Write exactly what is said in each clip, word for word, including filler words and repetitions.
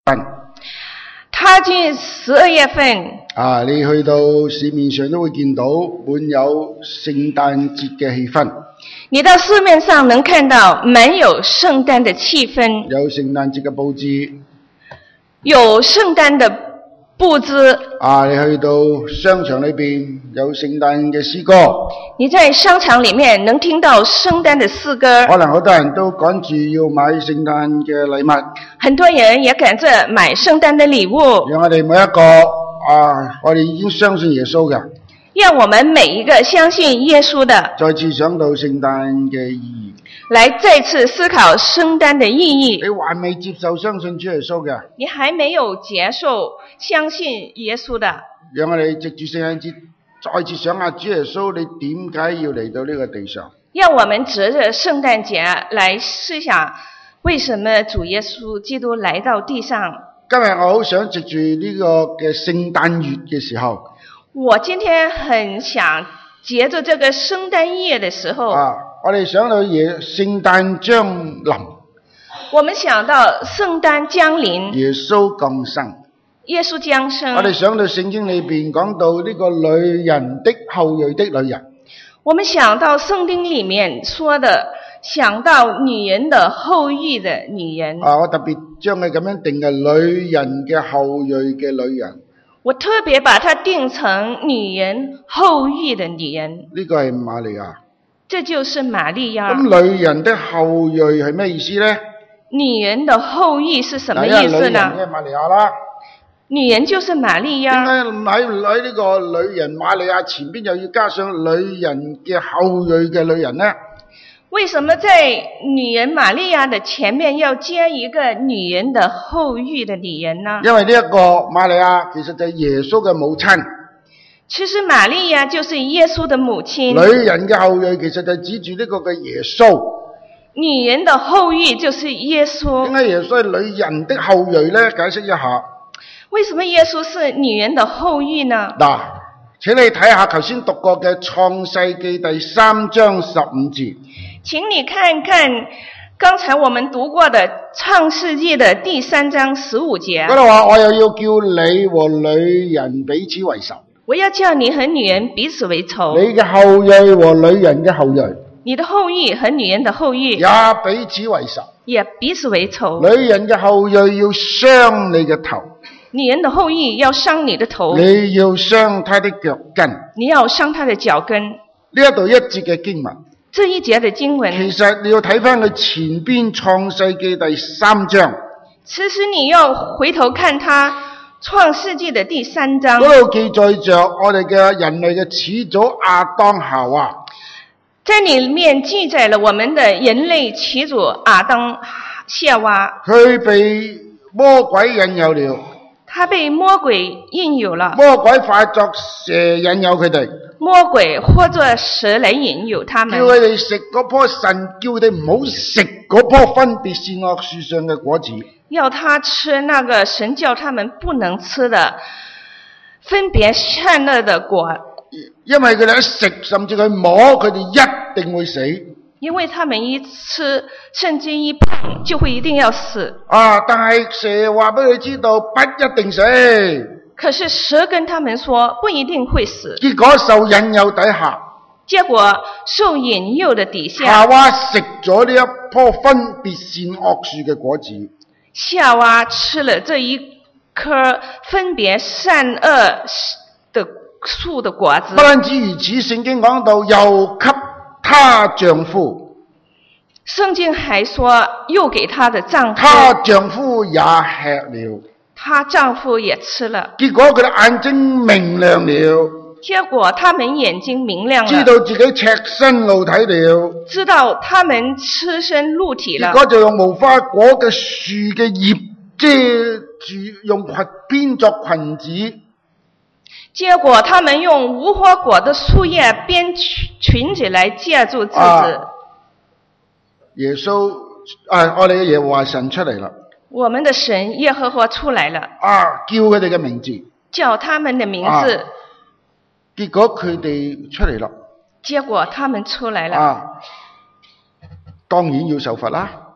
燈。 踏進十二月份， 啊，你去到市面上都會見到滿有聖誕節嘅氣氛。 你到市面上能看到滿有聖誕的氣氛， 有聖誕節嘅佈置， 有聖誕的佈置。 啊，你去到商場裏邊有聖誕嘅詩歌， 你在商場裡面能聽到聖誕的詩歌。 可能好多人都趕住要買聖誕嘅禮物， 很多人也趕着買聖誕的禮物。 讓我哋每一個啊，我哋已經相信耶穌嘅， 讓我們每一個相信耶穌的， 再次想到聖誕嘅意義， 來再次思考聖誕的意義。 你還未接受相信主耶穌嘅， 你還沒有接受相信耶穌的， 讓我哋藉住聖誕節再次想下主耶穌，你點解要嚟到呢個地上？ 讓我們藉着聖誕節來思想，為什麼主耶穌基督來到地上。 今日我好想藉住呢個嘅聖誕月嘅時候， 我今天很想藉着這個聖誕夜的時候， 啊，我哋想到耶聖誕將臨， 我們想到聖誕降臨， 耶穌降生， 耶穌降生。 我哋想到聖經裏邊講到呢個女人的後裔的女人， 我們想到聖經裡面說的，想到女人的後裔的女人。 啊，我特別將佢咁樣定嘅女人嘅後裔嘅女人。 我特別把它定成女人後裔的女人。 呢個係瑪利亞。 這就是瑪利亞。 咁女人的後裔係咩意思呢？ 女人的後裔是什麼意思呢？ 女人嘅瑪利亞啦。 女人就是瑪利亞。 點解喺喺呢個女人瑪利亞前邊又要加上女人嘅後裔嘅女人呢？ 為什麼在女人瑪利亞的前面要加一個女人的後裔的女人呢？ 因為呢一個瑪利亞其實就係耶穌嘅母親。 其實瑪利亞就是耶穌的母親。 女人嘅後裔其實就指住呢個嘅耶穌。 女人的後裔就是耶穌。 點解耶穌係女人的後裔呢？解釋一下。 為什麼耶穌是女人的後裔呢？ 嗱，請你睇下頭先讀過嘅創世記第三章十五節。 請你看看剛才我們讀過的創世記的第三章十五節。 嗰度話我又要叫你和女人彼此為仇。 我要叫你和女人彼此為仇。 你嘅後裔和女人嘅後裔。 你的後裔和女人的後裔。 也彼此為仇。 也彼此為仇。 女人嘅後裔要傷你嘅頭。 女人的後裔要傷你的頭。 你要傷他的腳跟。 你要傷他的腳跟。 呢一度一節嘅經文。 這一節的經文， 其實你要睇翻佢前邊創世記第三章。 其實你要回頭看他創世記的第三章。 嗰度記載着我哋嘅人類嘅始祖亞當夏娃。 在裏面記載了我們的人類始祖亞當夏娃。 佢被魔鬼引誘了。 他被魔鬼引誘了。 魔鬼化作蛇引誘佢哋。 魔鬼或作蛇來引誘他們。 叫佢哋食嗰棵神叫佢哋唔好食嗰棵分別善惡樹上嘅果子。 要他吃那個神叫他們不能吃的分別善惡的果。 因為佢哋一食，甚至佢摸，佢哋一定會死。 因為他們一吃，甚至一碰，就會一定要死。 啊！但係蛇話俾佢知道，不一定死。 可是蛇跟他們說，不一定會死。 結果受引誘底下， 結果受引誘的底下， 夏娃食咗呢一棵分別善惡樹嘅果子。 夏娃吃了這一棵分別善惡的樹的果子。 不單止如此，聖經講到又給她丈夫。 聖經還說又給她的丈夫。 她丈夫也吃了。 她丈夫也吃了。 結果佢哋眼睛明亮了。 結果他們眼睛明亮了。 知道自己赤身露體了。 知道他們赤身露體了。 結果就用無花果嘅樹嘅葉遮住，用裙編作裙子。 結果他們用無花果的樹葉編裙子來遮住自己。啊、 耶穌啊，我哋嘅耶和華神出嚟啦。 我們的神耶和華出來了。 啊，叫佢哋嘅名字。 叫他們的名字。啊、 結果佢哋出嚟啦。 結果他們出來了。 啊，當然要受罰啦。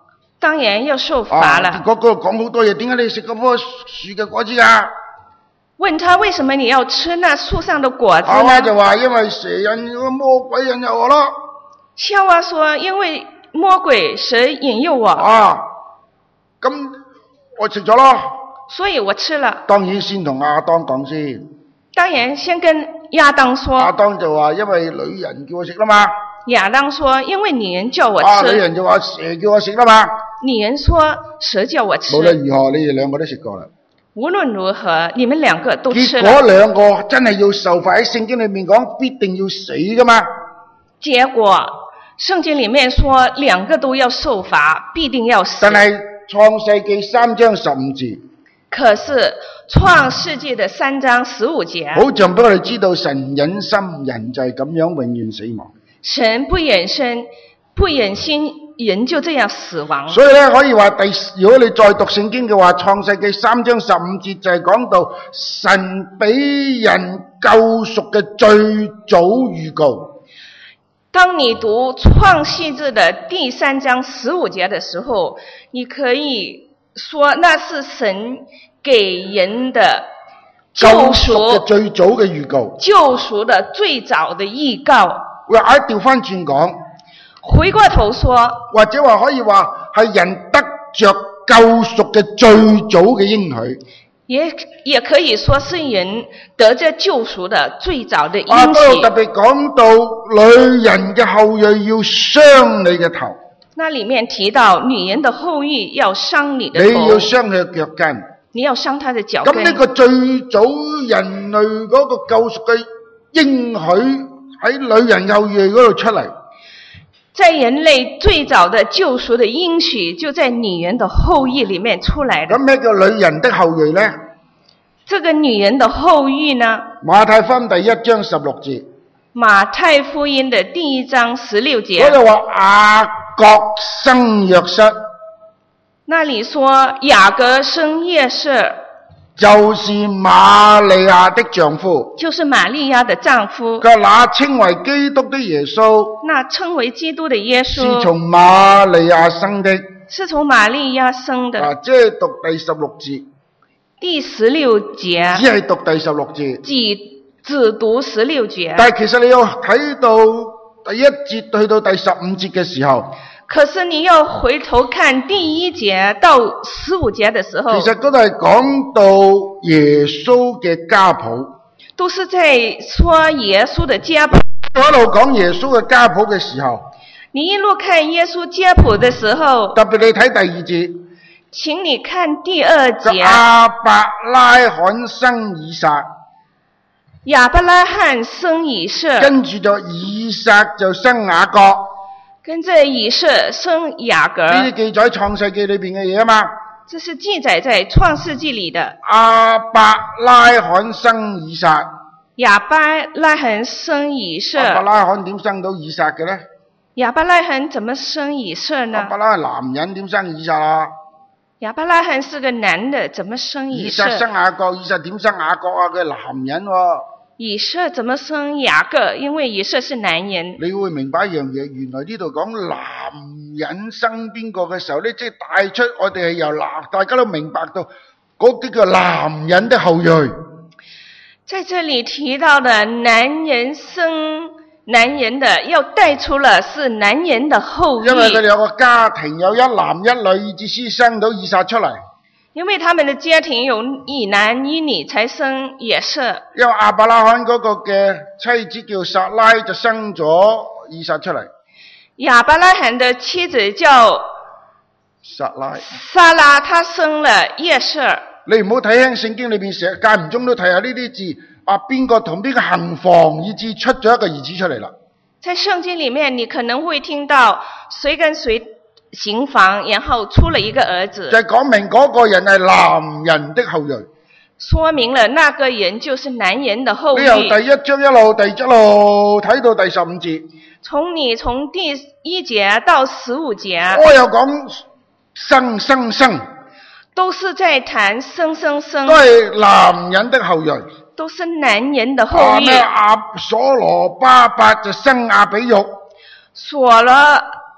當然要受罰了。 啊、結果嗰度講好多嘢，點解你食嗰棵樹嘅果子啊？ 問他為什麼你要吃那樹上的果子夏娃呢？ 就話因為蛇引魔鬼引誘我咯。 夏娃說因為魔鬼蛇引誘我。 啊，咁我食咗咯。 所以我吃了。 當然先同亞當講先。 當然先跟亞當說。 亞當就話因為女人叫我食啦嘛。 亞當說因為女人叫我吃。 啊，女人就話蛇叫我食啦嘛。 女人說蛇叫我吃。 無論如何，你哋兩個都食過啦。 無論如何，你們兩個都吃了。 結果兩個真係要受罰，喺聖經裏面講必定要死噶嘛。 結果聖經裏面說兩個都要受罰，必定要死。 但係創世記三章十五節。 可是創世記的三章十五節， 好像俾我哋知道神忍心，人就係咁樣永遠死亡。 神不忍心，不忍心人就這樣死亡。 所以咧可以話第，如果你再讀聖經嘅話，創世記三章十五節就係講到神俾人救贖嘅最早預告。 當你讀創世記的第三章十五節的時候，你可以說那是神給人的救贖嘅最早嘅預告， 救贖的最早的預告。 或者調翻轉講， 回過頭說， 或者話可以話係人得着救贖嘅最早嘅應許， 也也可以說是人得着救贖的最早的應許。 啊，嗰度特別講到女人嘅後裔要傷你嘅頭。 那裏面提到女人的後裔要傷你的頭， 你要傷佢嘅腳跟， 你要傷他的腳跟。 咁呢個最早人類嗰個救贖嘅應許喺女人後裔嗰度出嚟。 在人類最早的救贖的應許就在女人的後裔裏面出來的。 咁咩叫女人的後裔呢？ 這個女人的後裔呢？ 馬太福音第一章十六節。 馬太福音的第一章十六節。 嗰度話雅各生約瑟。 那裡說雅各生約瑟， 就是瑪利亞的丈夫。 就是瑪利亞的丈夫。 佢那稱為基督的耶穌。 那稱為基督的耶穌。 是從瑪利亞生的。 是從瑪利亞生的。 啊，即係讀第十六節。 第十六節。 只係讀第十六節。 只只讀十六節。 但係其實你要睇到第一節去到第十五節嘅時候， 可是你要回頭看第一節到十五節的時候， 其實嗰度係講到耶穌嘅家譜， 都是在說耶穌的家譜。 一路講耶穌嘅家譜嘅時候， 你一路看耶穌家譜的時候， 特別你睇第二節， 請你看第二節。 亞伯拉罕生以撒， 亞伯拉罕生以撒， 跟住就以撒就生雅各。 跟着以撒生雅各， 呢啲記載創世記裏邊嘅嘢啊嘛。 這是記載在創世記裏的。 亞伯拉罕生以撒， 亞伯拉罕生以撒。 亞伯拉罕點生到以撒嘅呢？ 亞伯拉罕怎麼生以撒呢？ 亞伯拉罕男人點生以撒啊？ 亞伯拉罕是個男的，怎麼生以撒？ 以撒生雅各，以撒點生雅各啊？佢係男人喎、啊。 以撒怎麼生雅各？因為以撒是男人。 你會明白一樣嘢，原來呢度講男人生邊個嘅時候呢，即係帶出我哋係由男，大家都明白到嗰啲叫男人的後裔。 在這裏提到的男人生男人的，要帶出了是男人的後裔。 因為佢哋有個家庭，有一男一女，以至先生到以撒出嚟。 因為他們的家庭有一男一女才生以撒。 因為亞伯拉罕嗰個嘅妻子叫撒拉，就生咗以撒出嚟。 亞伯拉罕的妻子叫撒拉， 撒拉，她生了以撒。 你唔好睇輕聖經裏邊成日間唔中都睇下呢啲字，啊邊個同邊個行房，以至出咗一個兒子出嚟啦。 在聖經裏面，你可能會聽到誰跟誰行房，然後出了一個兒子， 就係講明嗰個人係男人的後裔， 說明了那個人就是男人的後裔。 你由第一章一路第一路睇到第十五節， 從你從第一節到十五節， 我又講生生生， 都是在談生生生， 都係男人的後裔， 都是男人的後裔。 咩亞所羅巴伯就生亞比玉， 所羅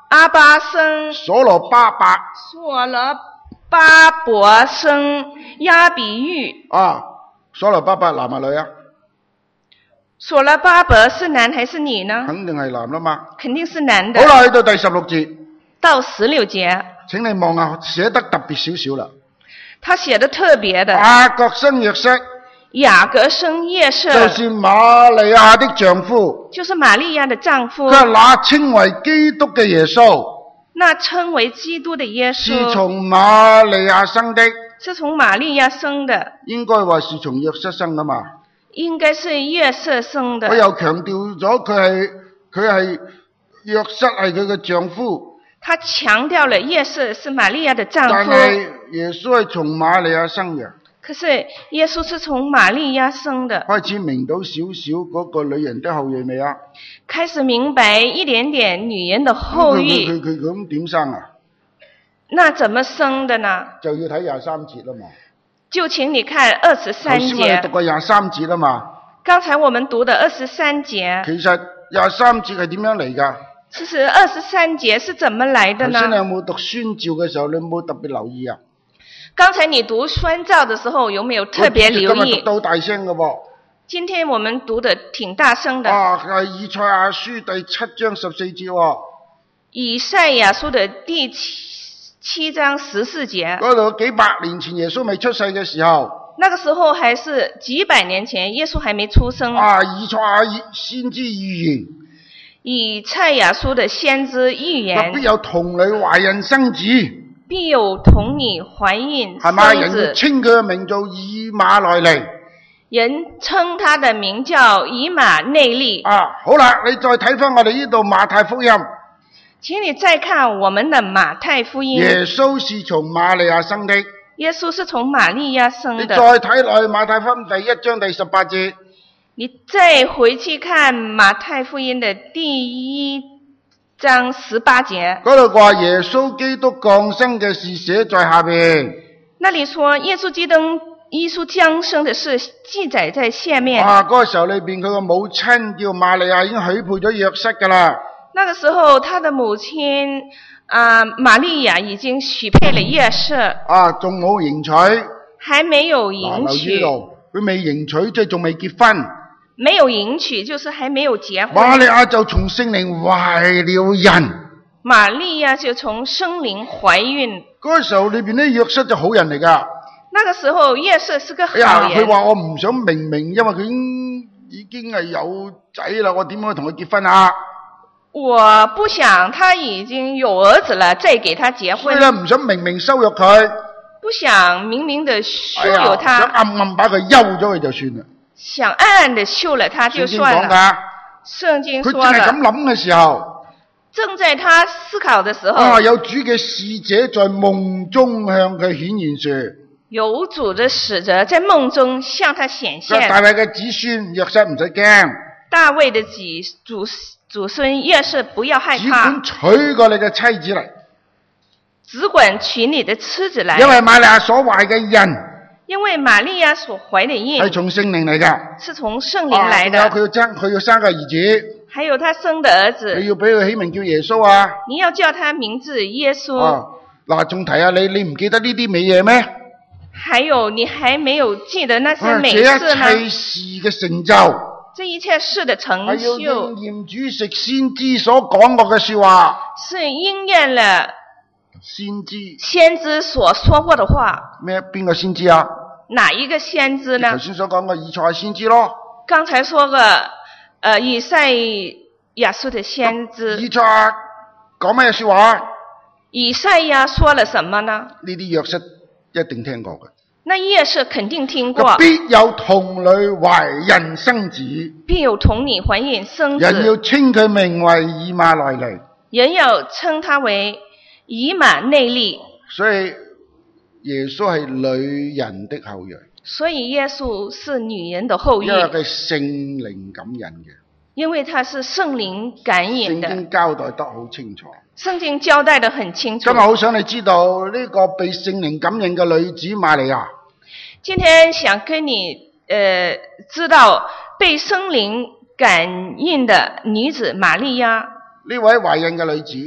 阿巴生所羅巴伯所罗巴伯生亚比喻。 啊，所羅巴伯男啊女啊？ 所罗巴伯是男还是女呢？ 肯定係男啦嘛。 肯定是男的。 好啦，去到第十六節， 到十六節， 請你望下寫得特別少少啦。 他寫得特別的。 雅各生約瑟， 雅各生約瑟， 就是瑪利亞的丈夫， 就是瑪利亞的丈夫。 佢係那稱為基督嘅耶穌， 那稱為基督的耶穌是從瑪利亞生的， 是從瑪利亞生的， 應該話是從約瑟生噶嘛。 應該是約瑟生的。 佢又強調咗佢係佢係約瑟係佢嘅丈夫。 他強調了約瑟是瑪利亞的丈夫。 但係耶穌係從瑪利亞生嘅。 可是耶穌是從瑪利亞生的。 開始明到少少嗰個女人的後裔未啊？ 開始明白一點點女人的後裔。 佢佢佢咁點生啊？ 那怎麼生的呢？ 就要睇廿三節啦嘛。 就請你看二十三節。頭先我哋讀過廿三節啦嘛。 剛才我們讀的二十三節。 其實廿三節係點樣嚟㗎？ 其實二十三節是怎麼來的呢？ 頭先你有冇讀宣召嘅時候，你有冇特別留意啊？ 剛才你讀宣召的時候，有沒有特別留意？ 今日讀到大聲嘅噃。 今天我們讀的挺大聲的。 啊，係以賽亞書第七章十四節喎。 以賽亞書的第七七章十四節。 嗰度幾百年前耶穌未出世嘅時候。 那個時候還是幾百年前，耶穌還沒出生。 啊，以賽亞先知預言。 以賽亞書的先知預言。 必有童女懷孕生子。 必有童女懷孕生子。係咪？ 人要稱佢嘅名做以馬內利。 人稱他的名叫以馬內利。 啊，好啦，你再睇翻我哋呢度馬太福音。 請你再看我們的馬太福音。 耶穌是從瑪利亞生的。 耶穌是從瑪利亞生的。 你再睇落去馬太福音第一章第十八節。 你再回去看馬太福音的第一章十八節。嗰度話耶穌基督降生嘅事寫在下邊。 那裡說耶穌基督耶穌降生的事記載在下面。 啊，嗰個時候裏邊佢個母親叫瑪利亞已經許配咗約瑟噶啦。 那個時候他的母親啊、呃、瑪利亞已經許配了約瑟。 啊，仲冇迎娶。 還沒有迎娶。 佢未迎娶，即係仲未結婚。 沒有迎娶，就是還沒有結婚。 瑪利亞就從聖靈懷了孕。 瑪利亞就從聖靈懷孕。 嗰個時候裏邊呢，約瑟就好人嚟噶。 那個時候約瑟是個好人。 佢話我唔想明明，因為佢已經已經係有仔啦，我點可以同佢結婚啊？ 我不想他已經有兒子了，再給他結婚。 所以咧，唔想明明羞辱佢。 不想明明的羞辱他。 哎、想暗暗把佢休咗佢就算啦。 想暗暗的休了他就算了。聖經說的。佢正係咁諗嘅時候，正在他思考的時候， 啊，有主嘅使者在夢中向佢顯現說， 有主的使者在夢中向他顯現。 大衛嘅子孫約瑟唔使驚， 大衛的子祖祖孫約瑟不要害怕， 只管娶過你嘅妻子嚟， 只管娶你的妻子來， 因為瑪利亞所懷嘅孕。 因為瑪利亞所懷的孕係從聖靈嚟噶， 是從聖靈來的。 佢要生佢要生個兒子， 還有他生的兒子， 你要俾佢起名叫耶穌啊！ 你要叫他名字耶穌。 嗱，仲提下你，你唔記得呢啲美嘢咩？ 還有你還沒有記得那些美事呢？ 這一切事嘅成就， 這一切事的成就， 係要應驗主食先知所講過嘅說話， 是應驗了。 先知先知所說過的話， 咩？邊個先知啊？ 哪一個先知呢？ 頭先所講嘅以賽亞先知咯。 剛才說過，呃，以賽亞書的先知。 以賽亞講咩說話？ 以賽亞說了什麼呢？ 呢啲約瑟一定聽過嘅。 那約瑟肯定聽過。 必有童女懷孕生子。 必有童女懷孕生子。 人要稱佢名為以馬內利。 人要稱他為以馬內利。所以耶穌係女人的後裔。 所以耶穌是女人的後裔。因為佢聖靈感孕嘅。 因為他是聖靈感應的。 聖經交代得好清楚。 聖經交代得很清楚。 今日好想你知道呢個被聖靈感應嘅女子瑪利亞。 今天想跟你呃知道被聖靈感應的女子瑪利亞。 呢位懷孕嘅女子。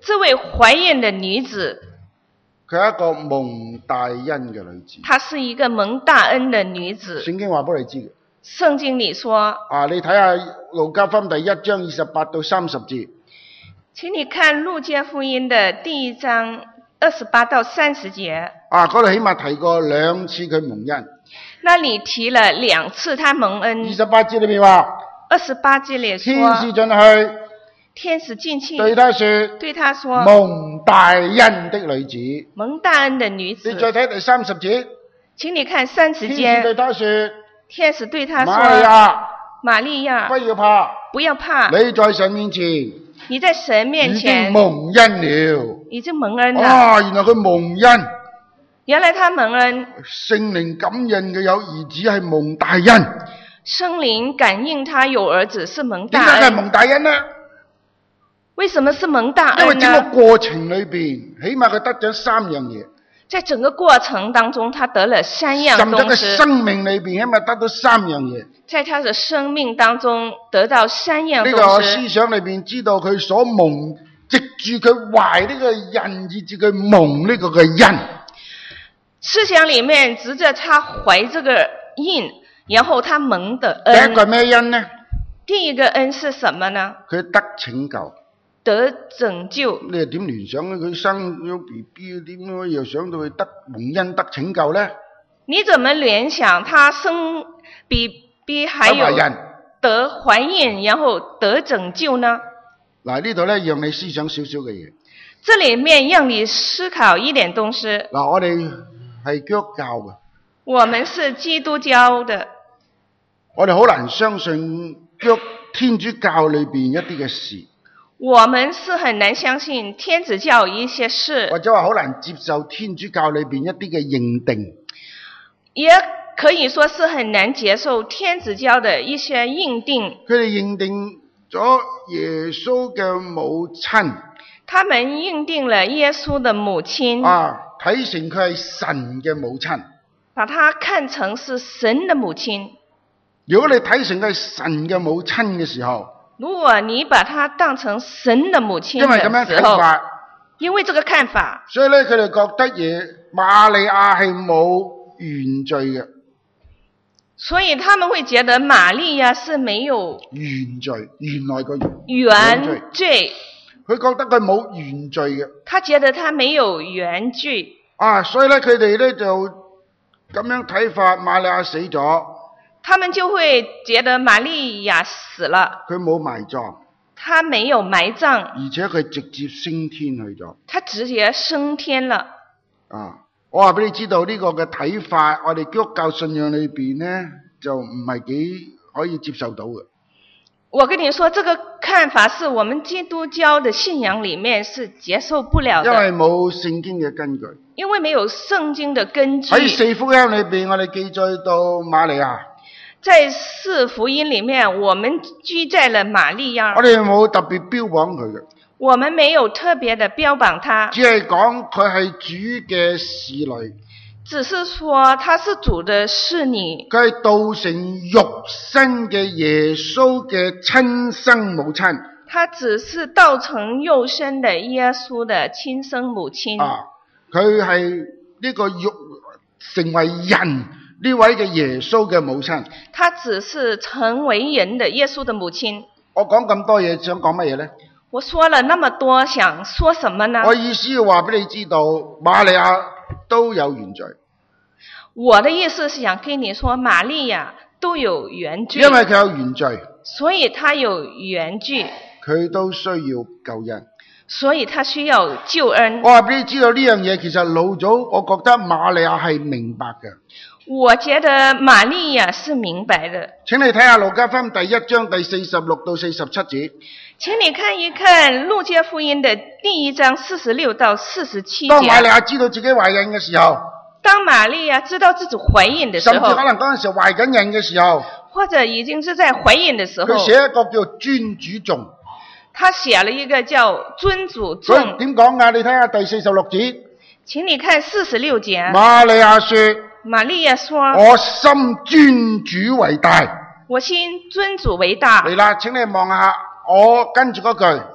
這位懷孕的女子， 佢係一個蒙大恩嘅女子。 她是一個蒙大恩的女子。 聖經話俾你知嘅。 聖經裏說， 啊，你睇下路加福音第一章二十八到三十節。 請你看路加福音的第一章二十八到三十節。 啊，嗰度起碼提過兩次佢蒙恩。 那裏提了兩次他蒙恩。 二十八節裏面話， 二十八節裏說， 天使進去， 天使進去對他說， 對他說， 蒙大恩的女子。 蒙大恩的女子。 你再睇第三十節， 請你看三十節， 天使對他說， 天使對他說， 瑪利亞， 瑪利亞， 不要怕， 不要怕， 你在神面前， 你在神面前已經蒙恩了， 已經蒙恩了。 啊，原來佢蒙恩， 原來他蒙恩， 聖靈感應嘅有兒子係蒙大恩。 聖靈感應他有兒子是蒙大恩。 點解係蒙大恩呢？ 為什麼是蒙大恩呢？ 因為整個過程裏邊，起碼佢得咗三樣嘢。 在整個過程當中，他得了三樣東西。 甚至佢生命裏邊，起碼得到三樣嘢。 在他的生命當中得到三樣東西。 呢個思想裏邊知道佢所蒙，藉住佢懷呢個孕，以至佢蒙呢個嘅恩。 思想裏面指着他懷這個孕，然後他蒙的恩。 第一個咩恩呢？ 第一個恩是什麼呢？ 佢得拯救。 得拯救。 你又點聯想咧？佢生咗 B B 點樣又想到佢得蒙恩得拯救呢？ 你怎麼聯想他生 B B 還有得懷孕，然後得拯救呢？ 嗱，呢度咧讓你思想少少嘅嘢。 這裏面讓你思考一點東西。 嗱，我哋係基督教嘅。 我們是基督教的。 我哋好難相信基督天主教裏邊一啲嘅事。 我們是很難相信天主教一些事， 或者話好難接受天主教裏邊一啲嘅認定， 也可以說是很難接受天主教的一些認定。 佢哋認定咗耶穌嘅母親， 他們認定了耶穌的母親， 啊，睇成佢係神嘅母親， 把他看成是神的母親。 如果你睇成佢係神嘅母親嘅時候， 如果你把它當成神的母親的時候， 因為咁樣睇法， 因為這個看法， 所以咧佢哋覺得嘢瑪利亞係冇原罪嘅， 所以他們會覺得瑪利亞是沒有原罪，原來個原罪， 佢覺得佢冇原罪嘅， 他覺得他沒有原罪啊，所以咧佢哋咧就咁樣睇法，瑪利亞死咗。 他們就會覺得瑪利亞死了， 佢冇埋葬， 他沒有埋葬， 而且佢直接升天去咗， 他直接升天了。 啊！我話俾你知道呢個嘅睇法，我哋基督教信仰裏邊呢，就唔係幾可以接受到嘅。 我跟你說，這個看法是我們基督教的信仰裏面是接受不了的， 因為冇聖經嘅根據， 因為沒有聖經的根據。 喺四福音裏邊，我哋記載到瑪利亞。 在四福音裏面，我們記載了瑪利亞。 我哋冇特別標榜佢嘅。 我們沒有特別的標榜他。 只係講佢係主嘅侍女。 只是說他是主的侍女。 佢係道成肉身嘅耶穌嘅親生母親。 他只是道成肉身的耶穌的親生母親。 啊，佢係呢個肉成為人。呢位嘅耶穌嘅母親， 他只是成為人的耶穌的母親。 我講咁多嘢，想講乜嘢呢？ 我說了那麼多，想說什麼呢？ 我意思要話俾你知道，瑪利亞都有原罪。 我的意思是想跟你說，瑪利亞都有原罪。 因為佢有原罪， 所以他有原罪， 佢都需要救恩。 所以他需要救恩。 我話俾你知道呢樣嘢，其實老早我覺得瑪利亞係明白嘅。 我覺得瑪利亞是明白的。 請你睇下路加福音第一章第四十六到四十七節。 請你看一看路加福音的第一章四十六到四十七節。 當瑪利亞知道自己懷孕嘅時候， 當瑪利亞知道自己懷孕的時候， 甚至可能嗰陣時懷緊孕嘅時候， 或者已經是在懷孕的時候， 佢寫一個叫尊主頌。 他寫了一個叫尊主頌。 點講啊？你睇下第四十六節。 請你看四十六節。 瑪利亞說。 瑪利亞說： 我心尊主為大。 我心尊主為大。 嚟啦，請你望下我跟住嗰句。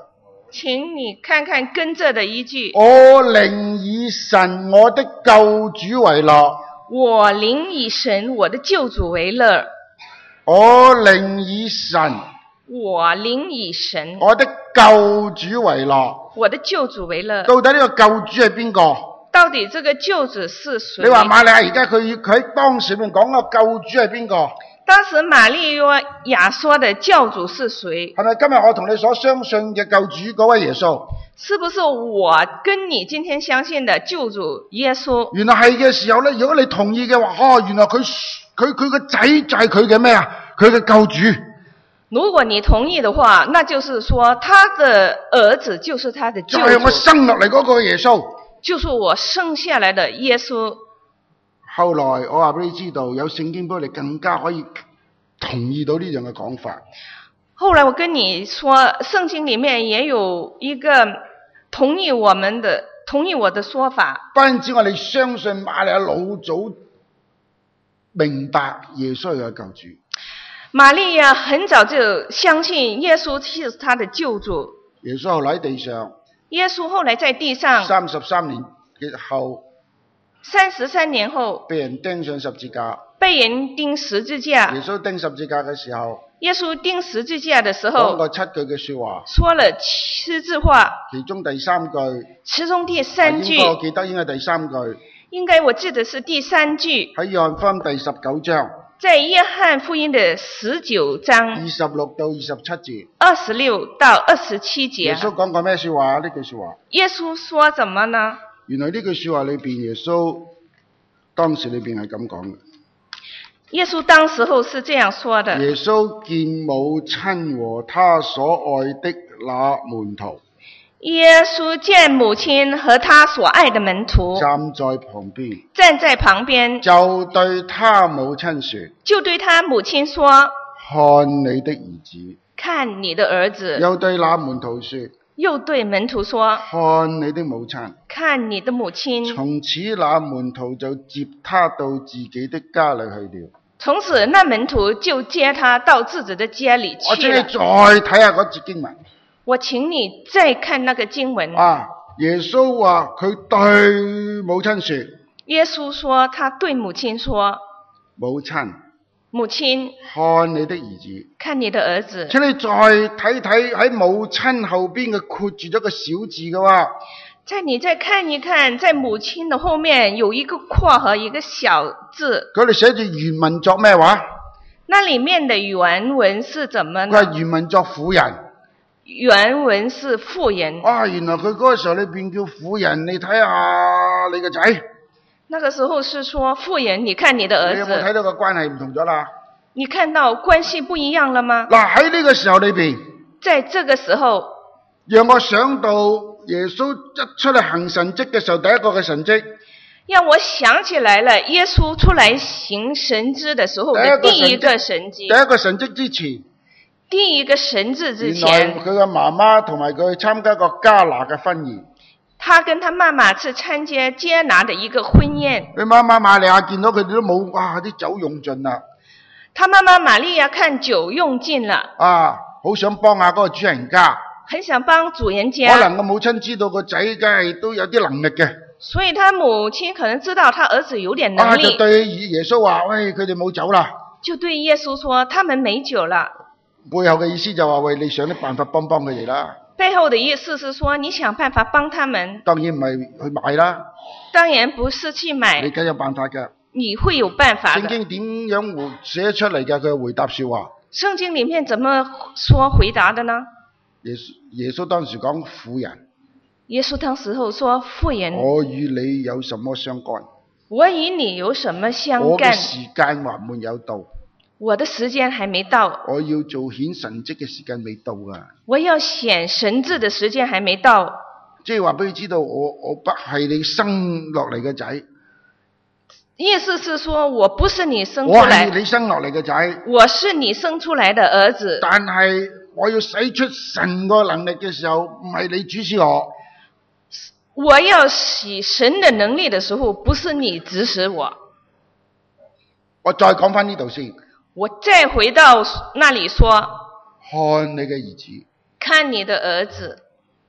請你看看跟着的一句， 我寧以神我的救主為樂， 我寧以神我的救主為樂， 我寧以神我寧以神我的救主為樂。 我的救主為樂。 到底呢個救主係邊個？ 到底這個救主是誰？ 你話瑪利亞而家佢佢喺當時面講個救主係邊個？ 當時瑪利亞說的教主是誰？ 係咪今日我同你所相信嘅救主嗰位耶穌？ 是不是我跟你今天相信的救主耶穌？ 原來係嘅時候咧，如果你同意嘅話，哦，原來佢佢佢個仔就係佢嘅咩啊？佢嘅救主。 如果你同意的話，那就是說他的兒子就是他的救主， 就係我生落嚟嗰個耶穌， 就是我生下來的耶穌。 後來我話俾你知道，有聖經俾你更加可以同意到呢樣嘅講法。 後來我跟你說，聖經裏面也有一個同意我們的、同意我的說法。 不單止我哋相信瑪利亞老早明白耶穌係救主。 瑪利亞很早就相信耶穌是他的救主。 耶穌後來喺地上， 耶穌後來在地上三十三年嘅後， 三十三年後被人釘上十字架。 被人釘十字架。 耶穌釘十字架嘅時候， 耶穌釘十字架的時講候， 過七句嘅說話， 說了七字話， 其中第三句， 其中第三句， 應該我記得應該第三句， 應該我記得是第三句， 喺約翰福音第十九章， 在約翰福音的十九章二十六到二十七節， 二十六到二十七節。 耶穌講過咩說話？呢句說話， 耶穌說什麼呢？ 原來呢句說話裏邊，耶穌當時裏邊係咁講嘅。 耶穌當時候是這樣說的。 耶穌見母親和他所愛的那門徒， 耶穌見母親和他所愛的門徒站在旁邊， 站在旁邊， 就對他母親說， 就對他母親說， 看你的兒子。 看你的兒子。 又對那門徒說， 又對門徒說， 看你的母親。 看你的母親。 從此那門徒就接他到自己的家裏去了。 從此那門徒就接他到自己的家裏去了。 我請你再睇下嗰節經文。 我請你再看那個經文。 啊，耶穌話佢對母親說， 耶穌說他對母親說， 母親， 母親， 看你的兒子， 看你的兒子。 請你再睇睇喺母親後邊嘅括住咗個小字嘅話。 再你再看一看，在母親的後面有一個括和一個小字。 佢哋寫住原文作咩話？ 那裏面的原文是怎麼呢？ 佢係原文作婦人。 原文是婦人。 啊，原來佢嗰個時候裏邊叫婦人，你睇下你個仔。 那個時候是說婦人，你看你的兒子。 你有冇睇到個關係唔同咗啦？ 你看到關係不一樣了嗎？ 嗱，喺呢個時候裏邊， 在這個時候， 讓我想到耶穌一出嚟行神蹟嘅時候，第一個嘅神蹟， 讓我想起來了，耶穌出來行神蹟的時候的第一個神蹟。 第一個神蹟之前， 第一個神蹟之原來前， 佢嘅媽媽同埋佢去參加個加拿嘅婚宴。 他跟他媽媽去參加加拿的一個婚宴。 佢媽媽瑪利亞見到佢哋都冇，哇！啲酒用盡啦。 他媽媽瑪利亞看酒用盡了， 啊，好想幫下嗰個主人家。 很想幫主人家。 可能個母親知道個仔梗係都有啲能力嘅。 所以他母親可能知道他兒子有點能力。 啊，就對耶穌話：喂，佢哋冇酒啦。 就對耶穌說：他們沒酒了。 背後嘅意思就話：喂，你想啲辦法幫幫佢哋啦。 背後的意思是說，你想辦法幫他們。 當然唔係去買啦。 當然不是去買。 你梗有辦法㗎。 你會有辦法的。 聖經點樣回寫出嚟嘅？佢回答說話。 聖經裏面怎麼說回答的呢？ 耶穌耶穌當時講婦人。 耶穌當時候說婦人。 我與你有什麼相干？ 我與你有什麼相干？ 我嘅時間還沒有到。 我的時間還沒到。 我要做顯神蹟嘅時間未到啊！ 我要顯神蹟的時間還沒到。 即係話俾你知道，我我不係你生落嚟嘅仔。 意思是說，我不是你生出我來。 係你生落嚟嘅仔。 我是你生出來的兒子。 但係我要使出神個能力嘅時候，唔係你指示我。 我要使神的能力的時候，不是你指使我。 我再講翻呢度先。 我再回到那裡說， 看你嘅兒子， 看你的兒子。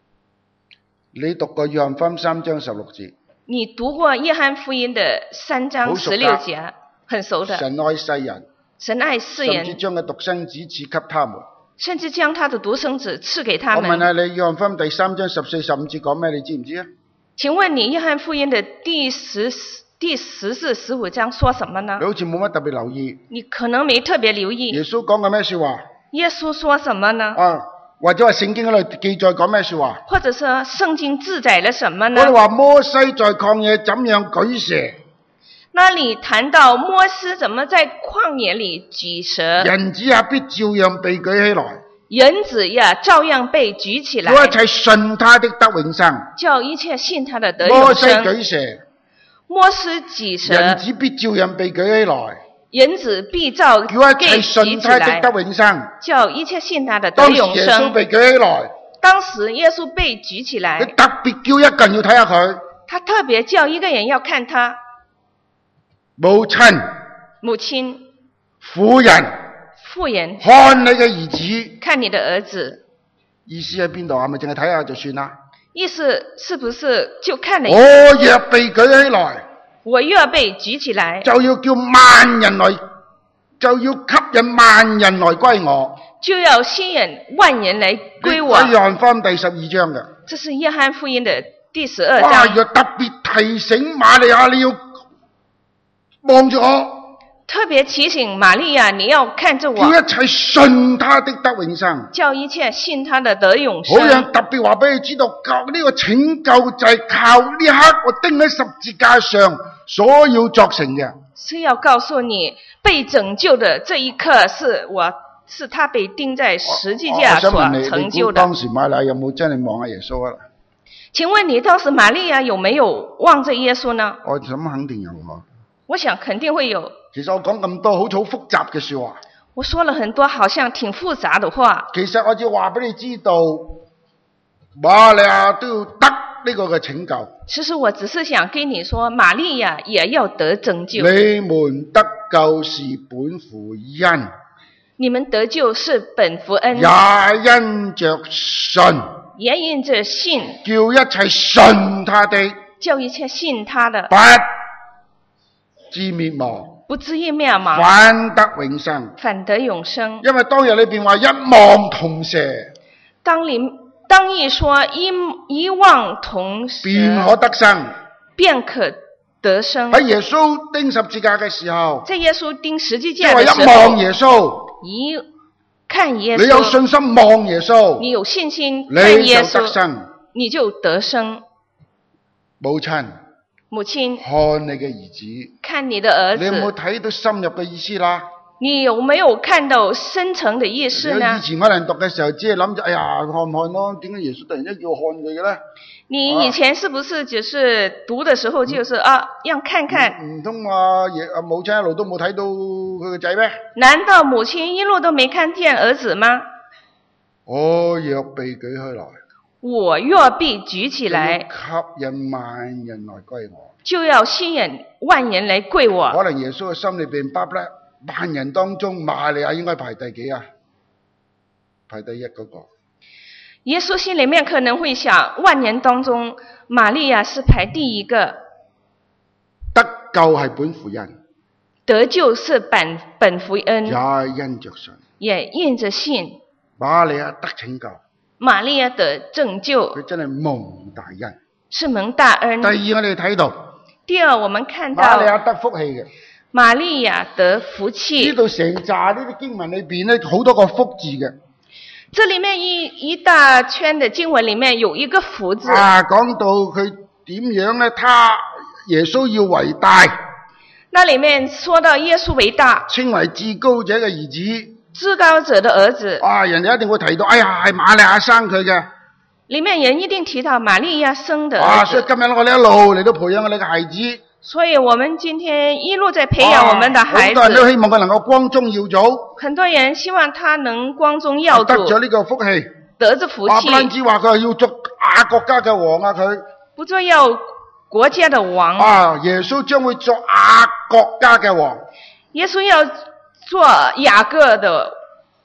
你讀過約翰福音三章十六節， 你讀過約翰福音的三章十六節，很熟的。 神愛世人， 神愛世人， 甚至將個獨生子賜給他們， 甚至將他的獨生子賜給他們。 我問下你，約翰福音第三章十四、十五節講咩？你知唔知啊？ 請問你約翰福音的第十、第十四、十五章說什麼呢？ 你好似冇乜特別留意。 你可能沒特別留意。 耶穌講嘅咩說話？ 耶穌說什麼呢？ 啊，或者話聖經嗰度記載講咩說話？ 或者說聖經記載了什麼呢？ 我哋話摩西在曠野怎樣舉蛇， 那裡談到摩西怎麼在曠野裡舉蛇， 人子也必照樣被舉起來， 人子也照樣被舉起來， 叫一切信他的得永生。 叫一切信他的得摩西永生。 舉蛇， 摩西舉蛇， 人子必照樣被舉起來， 人子必照叫一被切信舉起他的來， 得永生。 叫一切信他的得當時永耶穌生。 被舉起來， 當時耶穌被舉起佢來， 特別叫一個人要睇下佢， 他特別叫一個人要看他， 母親、 母親、 婦人， 婦人， 看你嘅兒子。 看你的兒子。 意思喺邊度啊？咪淨係睇下就算啦。 意思是不是就看了一我若被舉起來， 我若被舉起來， 就要叫萬人來，就要吸引萬人來歸我。 就要吸引萬人來歸我。 喺約翰福音第十二章嘅。 這是約翰福音的第十二哇！ 章。 若特別提醒瑪利亞，你要望住我， 特別提醒瑪利亞，你要看着我， 叫一切信他的得永生。 叫一切信他的得永好讓生。 特別話俾你知道，救呢個拯救就係靠呢刻我釘喺十字架上所要作成嘅。 是要告訴你，被拯救的這一刻是我，是他被釘在十字架所成就的。 當時瑪利亞有冇真係望下耶穌啊？ 請問你當時瑪利亞有沒有望着耶穌呢？ 我諗肯定有喎。 我想肯定會有。 其實我講咁多好似好複雜嘅說話， 我說了很多好像挺複雜的話。 其實我要話俾你知道，瑪利亞都要得呢個嘅拯救。 其實我只是想跟你說，瑪利亞也要得拯救。 你們得救是本乎恩， 你們得救是本乎恩， 也因着信， 也因着信， 叫一切信他的， 叫一切信他的， 不至滅亡， 不至於滅亡， 反得永生。 反得永生。 因為當日裏邊話一望同蛇， 當你當一說一一望同蛇， 便可得生。 便可得生。 喺耶穌釘十字架嘅時候， 在耶穌釘十字即係話架的時一望候， 耶穌， 一看耶穌， 你有信心望耶穌， 你有信心看耶你就得穌， 生。 你就得生。 母親， 母親， 看你嘅兒子， 看你的兒你有冇子， 睇到深入嘅意思啦？ 你有沒有看到深層的意思呢以？前可能讀嘅時候，只係諗住，哎呀，看唔看咯？點解耶穌突然間叫我看佢嘅咧？ 你以前是不是只是讀的時候就是啊，要看看？ 唔通話爺阿母親一路都冇睇到佢個仔咩？ 難道母親一路都沒看見兒子嗎？ 我若被舉起來， 我若被舉起來， 吸引萬人來歸我。 就要吸引萬人來歸我。 可能耶穌嘅心裏邊，巴不得萬人當中，瑪利亞應該排第幾啊？排第一嗰個。 耶穌心裡面可能會想，萬人當中，瑪利亞是排第一個。 得救係本乎恩， 得救是本本乎恩， 也因着信。 也因着信。 瑪利亞得拯救， 瑪利亞得拯救， 佢真係蒙大恩。 是蒙大恩。 第二，我哋睇到第二，我們看到瑪利亞得福氣嘅。 瑪利亞得福呢氣。 度成紮呢啲經文裏邊咧，好多個福字嘅。 這裡面一一大圈的經文裡面有一個福字。 啊，講到佢點樣咧？他耶穌要為大， 那裡面說到耶穌為大， 稱為至高者嘅兒子。 至高者的兒子。 啊，人哋一定會提到，哎呀，係瑪利亞生佢嘅。 裡面人一定提到瑪利亞生的啊， 兒子。 所以今日我哋一路嚟到培養我哋嘅孩子。 所以我們今天一路在培養我們的孩子。 好多人都希望佢能夠光宗耀祖。 很多人希望他能光宗耀祖。 得咗呢個福氣。 得着福氣。 不單止話佢係要做亞國家嘅王啊，佢。 不做要國家的王。 啊，耶穌將會做亞國家嘅王。 耶穌要做雅各的，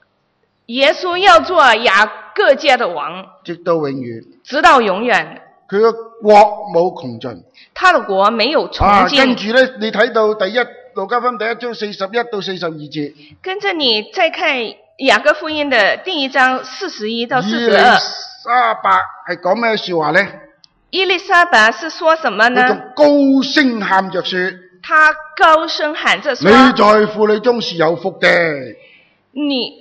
耶穌要做雅各家的王。 直到永遠。 直到永遠。 佢個國冇窮盡。 他的國沒有窮啊， 盡。 跟住咧，你睇到第一路加福音第一章四十一到四十二節。 跟着你再看雅各福音的第一章四十一到四以利十二。 沙伯係講咩說話咧？ 伊麗莎白是說什麼佢仲呢？ 高聲喊着說： 他高聲喊着說： 你在婦女中是有福的。 你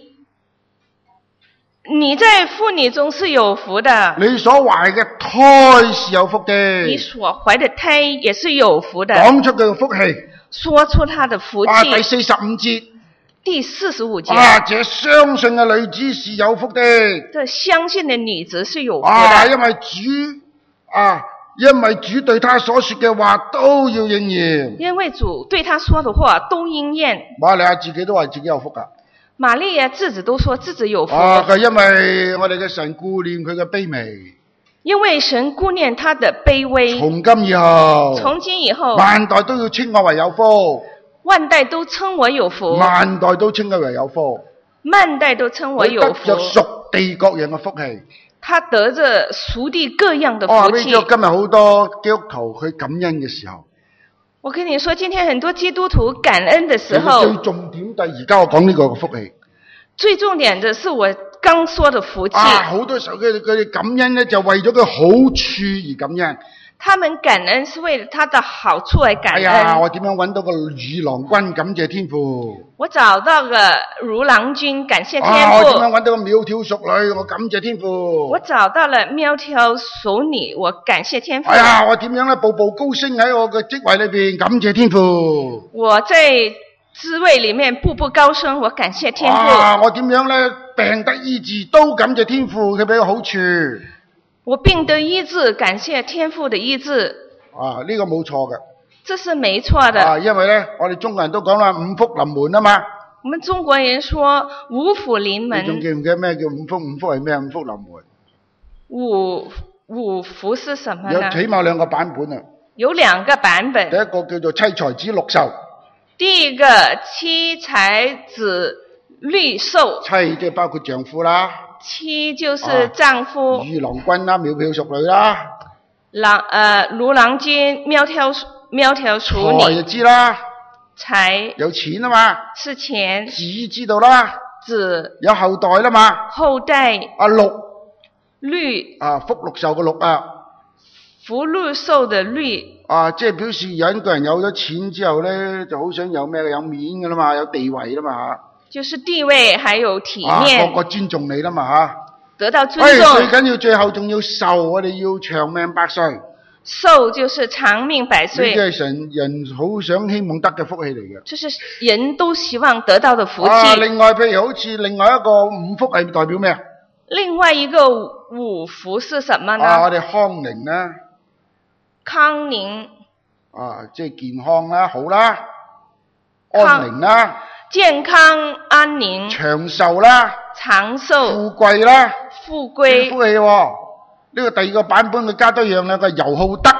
你在婦女中是有福的， 你所懷嘅胎是有福的。 你所懷的胎也是有福的。 講出佢嘅福氣。 說出他的福啊，第氣。 四十五節。 第四十五節。 啊，這相信嘅女子是有福的。 這相信的女子是有福啊， 的， 因為主啊，因為主對他所說嘅話都要應驗。 因為主對他說的話都應驗。 瑪利亞自己都話自己有福噶。 瑪利亞自己都說自己有福。 啊，佢因為我哋嘅神顧念佢嘅卑微。 因為神顧念他的卑微。 從今以後。 從今以後。 萬代都要稱我為有福。 萬代都稱我有福。 萬代都稱佢為有福。 萬代都稱我有福。 得着屬地各樣嘅福氣。 他得着屬地各樣的哦， 福氣。 呢個今日好多基督徒去感恩嘅時候。 我跟你說，今天很多基督徒感恩的時候， 最重點第而家我講呢個福氣。 最重點的是我剛說的福氣。 啊，好多時候佢哋佢哋感恩咧，就為咗佢好處而感恩。 他們感恩是為了他的好處而感恩。 哎呀，我點樣揾到個如郎君感謝天父？ 我找到個如郎君感謝天父。 啊，我點樣揾到個苗條淑女？我感謝天父。 我找到了苗條淑女，我感謝天父。 哎呀，我點樣咧步步高升喺我嘅職位裏邊感謝天父。 我在職位裏面步步高升，我感謝天父。 啊，我點樣咧病得醫治都感謝天父，佢俾個好處。 我病得醫治，感謝天父的醫治。 啊，呢、這個冇錯嘅。 這是沒錯的。 啊，因為咧，我哋中國人都講啦，五福臨門啊嘛。 我們中國人說五福臨門。 你仲記唔記得咩叫五福？五福係咩？五福臨門。 五五福是什麼呢？ 有起碼兩個版本啊。 有兩個版本。 第一個叫做妻財子六壽。 第一個妻財子六壽。 妻即係包括丈夫啦。 妻就是丈夫。 如郎君啦，苗條淑女啦。 郎呃如郎君苗條苗條淑女。 財就知啦。 財有錢啊嘛。 是錢。 子知道啦。 子有後代啦嘛。 後代。 啊六。 綠。 啊福祿壽嘅祿啊。 福祿壽的祿。 啊，即係表示有一個人有咗錢之後咧，就好想有咩有面㗎啦嘛，有地位啦嘛嚇。 就是地位，還有體面。 啊，個個尊重你啦嘛嚇。 得到尊重。 哎，最緊要最後仲要壽，我哋要長命百歲。 壽就是長命百歲。 呢啲係神人好想希望得嘅福氣嚟嘅。 這是人都希望得到的福氣。 啊，另外譬如好似另外一個五福係代表咩啊？ 另外一個五福是什麼呢？ 啊，我哋康寧啦。 康寧。 啊，即係健康啦，好啦，安寧啦。 健康安寧。 長壽啦。 長壽。 富貴啦。 富貴。 福氣喎。呢個第二個版本佢加多樣兩個尤好德。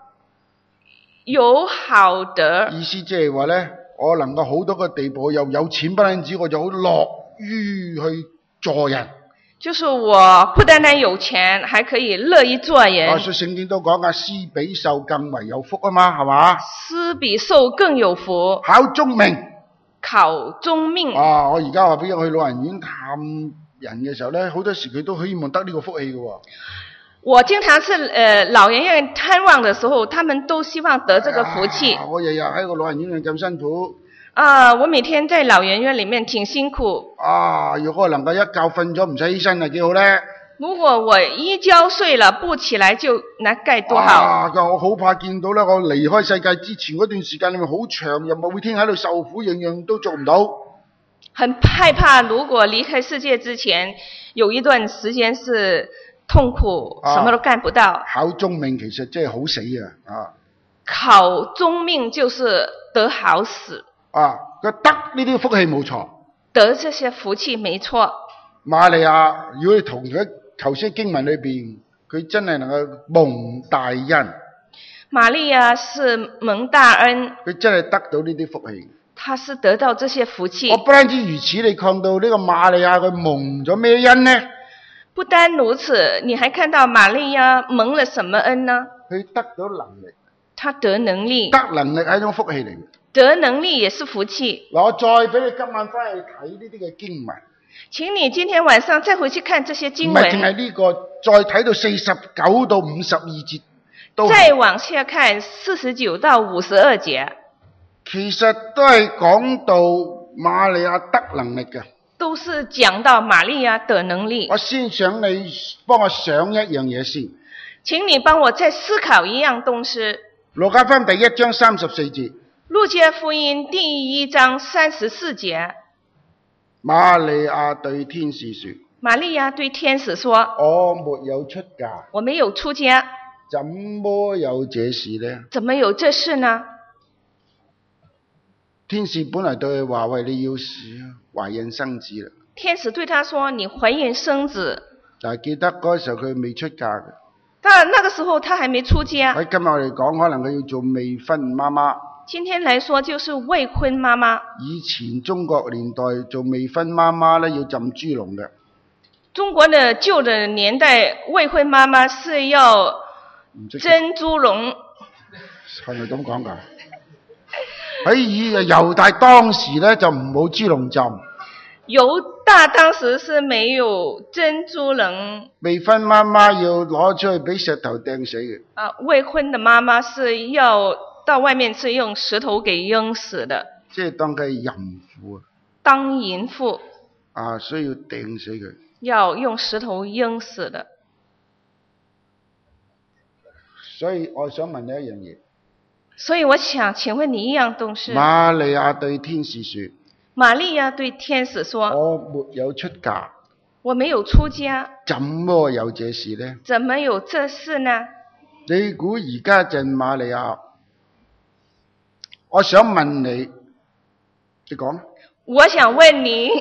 尤好德。 意思即係話咧，我能夠好到個地步，又有錢不單止，我就好樂於去助人。 就是我不單單有錢，還可以樂意助人。 啊，所以聖經都講啊，施比受更為有福啊嘛，係嘛？ 施比受更有福。 考中命。 考中命。 啊，我而家話俾我去老人院探人嘅時候咧，好多時佢都希望得呢個福氣嘅喎。 我經常是呃老人院探望的時候，他們都希望得這個福氣。 啊、我日日喺個老人院裏咁辛苦。 啊，我每天在老人院裏面挺辛苦。 啊，如果能夠一覺瞓咗唔使起身啊，幾好咧！ 如果我一覺睡了不起來就那該多好。 啊，我好怕見到咧，我離開世界之前嗰段時間裏面好長，又每天喺度受苦，樣樣都做唔到。 很害怕，如果離開世界之前有一段時間是痛苦，啊、什麼都幹不到。 考中命其實真係好死啊！啊， 考中命就是得好死。 啊，佢得呢啲福氣冇錯， 得這些福氣沒錯。 瑪利亞，如果你同佢頭先經文裏邊，佢真係能夠蒙大恩。 瑪利亞是蒙大恩， 佢真係得到呢啲福氣。 他是得到這些福氣。 我不單止如此，你看到呢個瑪利亞佢蒙咗咩恩呢？ 不單如此，你還看到瑪利亞蒙了什麼恩呢？ 佢得到能力， 她得能力， 得能力係一種福氣嚟嘅。 得能力也是福氣。 嗱，我再俾你今晚翻去睇呢啲嘅經文， 請你今天晚上再回去看這些經唔文， 係淨係呢個，再睇到四十九到五十二節都係， 再往下看四十九到五十二節， 其實都係講到瑪利亞得能力嘅。 都是講到瑪利亞得能力。 我先想你幫我想一樣嘢先。 請你幫我再思考一樣東西。 路加福音第一章三十四節。 路加福音第一章三十四節。 瑪利亞對天使說： 瑪利亞對天使說： 我沒有出嫁。 我沒有出家。 怎麼有這事呢？ 怎麼有這事呢？ 天使本來對佢話：喂，你要懷孕生子啦。 天使對他說：你懷孕生子。 但係記得嗰時候佢未出嫁嘅。 但那個時候他還沒出家。 喺今日我哋講，可能佢要做未婚媽媽。 今天來說就是未婚媽媽。 以前中國年代做未婚媽媽咧，要浸豬籠嘅。中國的舊的年代，未婚媽媽是要蒸豬籠。 係咪咁講噶？喺以猶大當時咧就唔冇豬籠浸。 猶大當時是沒有珍珠籠， 未婚媽媽要攞出去俾石頭掟死嘅。 啊，未婚的媽媽是要到外面去用石頭給扔死的。 即係當佢係淫婦啊。 當淫婦。 啊，需要掟死佢。 要用石頭扔死的。 所以我想問你一樣嘢。 所以我想請問你一樣東西。 瑪利亞對天使說： 瑪利亞對天使說： 我沒有出嫁。 我沒有出家。 怎麼有這事呢？ 怎麼有這事呢？ 你估而家陣瑪利亞？我想問你，你講。 我想問你，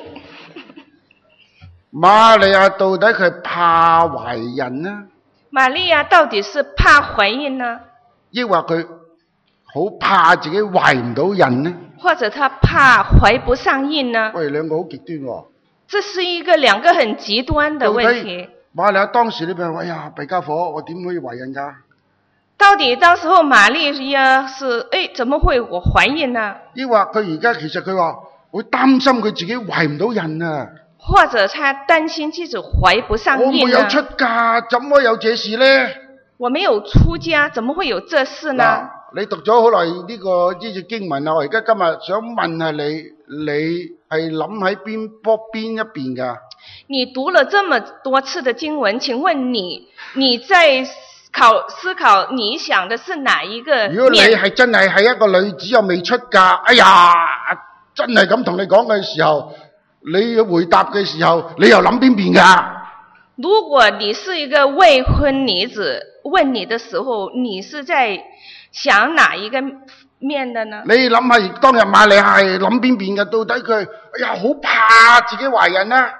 瑪利亞到底佢怕懷孕呢？ 瑪利亞到底是怕懷孕呢？ 抑或佢好怕自己懷唔到孕呢？ 或者他怕懷不上孕呢？ 喂，兩個好極端喎。 這是一個兩個很極端的問題。 瑪利亞當時呢邊，哎呀，弊家伙，我點可以懷孕噶？ 到底當時候瑪利亞是，哎，怎麼會我懷孕呢？ 抑或佢而家其實佢話會擔心佢自己懷唔到孕啊？ 或者他擔心自己懷不上孕呢？ 我沒有出嫁，怎麼有這事呢？ 我沒有出家，怎麼會有這事呢？ 你讀咗好耐呢個呢節經文啊，我而家今日想問下你，你係諗喺邊波邊一邊噶？ 你讀了這麼多次的經文，請問你你在考思考，你想的是哪一個？ 如果你係真係係一個女子又未出嫁，哎呀，真係咁同你講嘅時候，你回答嘅時候，你又諗邊邊噶？ 如果你是一個未婚女子，問你的時候，你是在想哪一個面的呢？你諗下當日瑪利亞係諗邊邊嘅？到底佢哎呀好怕自己懷孕啊？